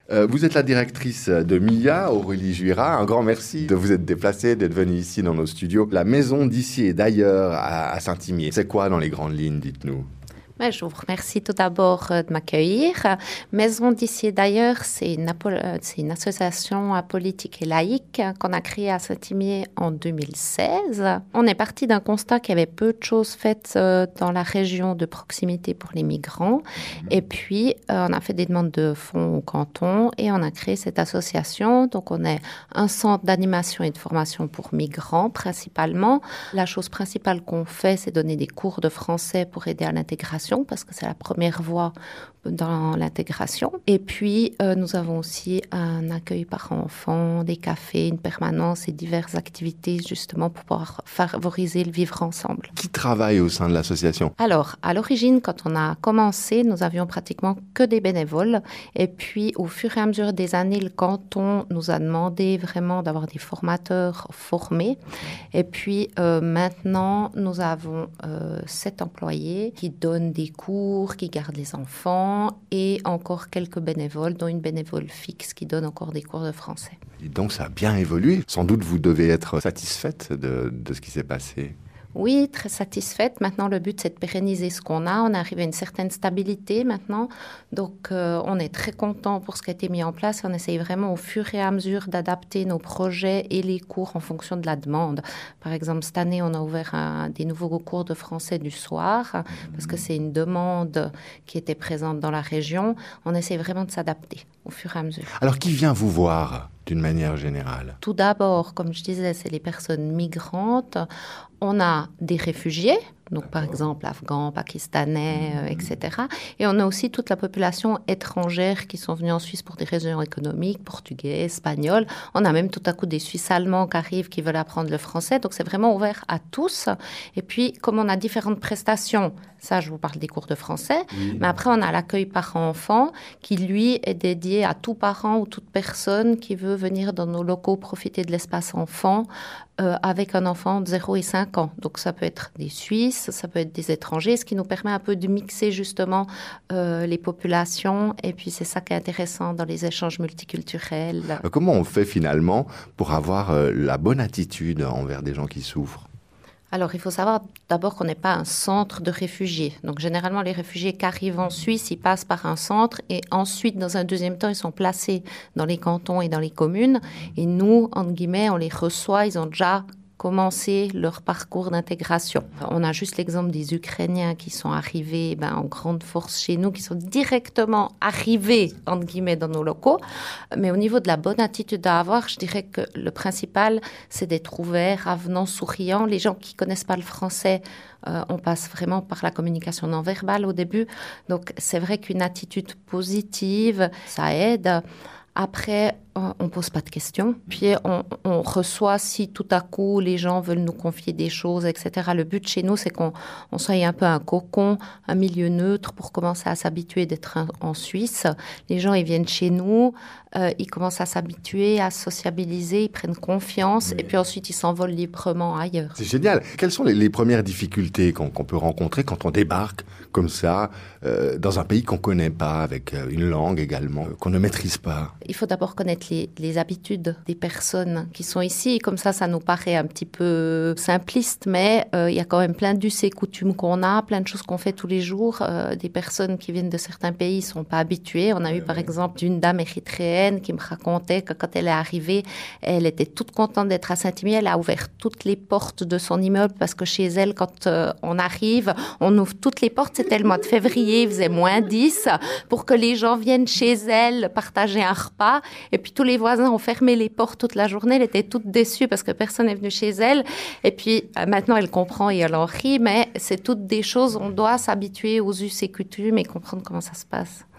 Vous êtes la directrice de MIA, Aurélie Juira. Un grand merci de vous être déplacée, d'être venue ici dans nos studios. La maison d'ici et d'ailleurs à Saint-Imier. C'est quoi dans les grandes lignes, dites-nous? Je vous remercie tout d'abord de m'accueillir. Maison d'ici et d'ailleurs, c'est une association politique et laïque qu'on a créée à Saint-Imier en 2016. On est parti d'un constat qu'il y avait peu de choses faites dans la région de proximité pour les migrants. Et puis, on a fait des demandes de fonds au canton et on a créé cette association. Donc, on est un centre d'animation et de formation pour migrants principalement. La chose principale qu'on fait, c'est donner des cours de français pour aider à l'intégration, parce que c'est la première voie dans l'intégration. Et puis, nous avons aussi un accueil par enfants, des cafés, une permanence et diverses activités justement pour pouvoir favoriser le vivre ensemble. Qui travaille au sein de l'association? Alors, à l'origine, quand on a commencé, nous avions pratiquement que des bénévoles. Et puis, au fur et à mesure des années, le canton nous a demandé vraiment d'avoir des formateurs formés. Et puis, maintenant, nous avons 7 employés qui donnent des cours, qui gardent les enfants et encore quelques bénévoles, dont une bénévole fixe qui donne encore des cours de français. Et donc ça a bien évolué. Sans doute vous devez être satisfaite de ce qui s'est passé. Oui, très satisfaite. Maintenant, le but, c'est de pérenniser ce qu'on a. On est arrivé à une certaine stabilité maintenant. Donc, on est très content pour ce qui a été mis en place. On essaye vraiment au fur et à mesure d'adapter nos projets et les cours en fonction de la demande. Par exemple, cette année, on a ouvert des nouveaux cours de français du soir parce que c'est une demande qui était présente dans la région. On essaye vraiment de s'adapter au fur et à mesure. Alors, qui vient vous voir d'une manière générale? Tout d'abord, comme je disais, c'est les personnes migrantes. On a des réfugiés, donc par exemple afghans, pakistanais, etc. Et on a aussi toute la population étrangère qui sont venus en Suisse pour des raisons économiques, portugais, espagnols. On a même tout à coup des Suisses allemands qui arrivent, qui veulent apprendre le français. Donc c'est vraiment ouvert à tous. Et puis, comme on a différentes prestations, ça je vous parle des cours de français, mais après on a l'accueil parent-enfant qui lui est dédié à tout parent ou toute personne qui veut venir dans nos locaux profiter de l'espace enfant avec un enfant de 0 et 5 ans. Donc ça peut être des Suisses, ça peut être des étrangers, ce qui nous permet un peu de mixer justement les populations. Et puis c'est ça qui est intéressant dans les échanges multiculturels. Comment on fait finalement pour avoir la bonne attitude envers des gens qui souffrent? Alors, il faut savoir d'abord qu'on n'est pas un centre de réfugiés. Donc, généralement, les réfugiés qui arrivent en Suisse, ils passent par un centre et ensuite, dans un deuxième temps, ils sont placés dans les cantons et dans les communes. Et nous, entre guillemets, on les reçoit, ils ont déjà commencer leur parcours d'intégration. On a juste l'exemple des Ukrainiens qui sont arrivés en grande force chez nous, qui sont directement arrivés, entre guillemets, dans nos locaux. Mais au niveau de la bonne attitude à avoir, je dirais que le principal, c'est d'être ouvert, avenant, souriant. Les gens qui connaissent pas le français, on passe vraiment par la communication non verbale au début. Donc, c'est vrai qu'une attitude positive, ça aide. Après, on pose pas de questions. Puis, on reçoit si tout à coup, les gens veulent nous confier des choses, etc. Le but chez nous, c'est qu'on soit un peu un cocon, un milieu neutre pour commencer à s'habituer d'être en Suisse. Les gens, ils viennent chez nous, ils commencent à s'habituer, à sociabiliser, ils prennent confiance et puis ensuite, ils s'envolent librement ailleurs. C'est génial. Quelles sont les premières difficultés qu'on peut rencontrer quand on débarque comme ça dans un pays qu'on connaît pas, avec une langue également qu'on ne maîtrise pas? Il faut d'abord connaître les habitudes des personnes qui sont ici. Et comme ça nous paraît un petit peu simpliste, mais il y a quand même plein d'us et coutumes qu'on a, plein de choses qu'on fait tous les jours. Des personnes qui viennent de certains pays ne sont pas habituées. On a eu par exemple une dame érythréenne qui me racontait que quand elle est arrivée, elle était toute contente d'être à Saint-Imier. Elle a ouvert toutes les portes de son immeuble parce que chez elle, quand on arrive, on ouvre toutes les portes. C'était le mois de février, il faisait -10 pour que les gens viennent chez elle partager un repas. Et puis tous les voisins ont fermé les portes toute la journée. Elle était toute déçue parce que personne n'est venu chez elle. Et puis maintenant, elle comprend et elle en rit. Mais c'est toutes des choses, on doit s'habituer aux us et coutumes et comprendre comment ça se passe.